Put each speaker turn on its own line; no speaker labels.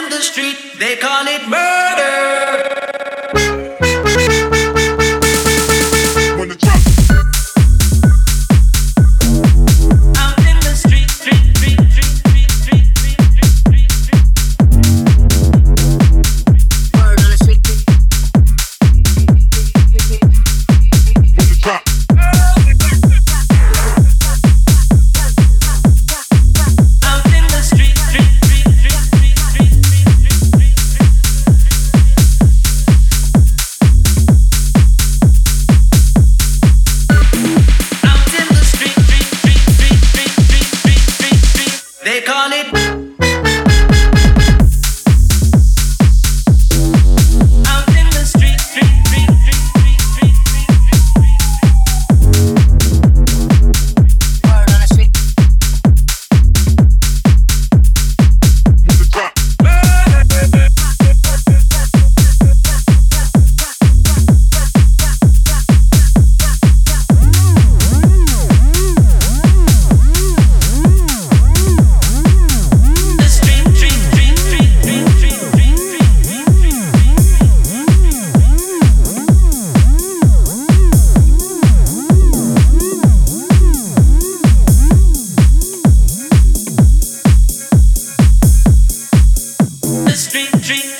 in the street, they call it murder. When the drop out in the street, street, street, street, street, street, street, street, street. Word on the street. When the drop. They call it out in the street, street, street, street, street, street, street, street. Word on the street. With the drop. Street, street.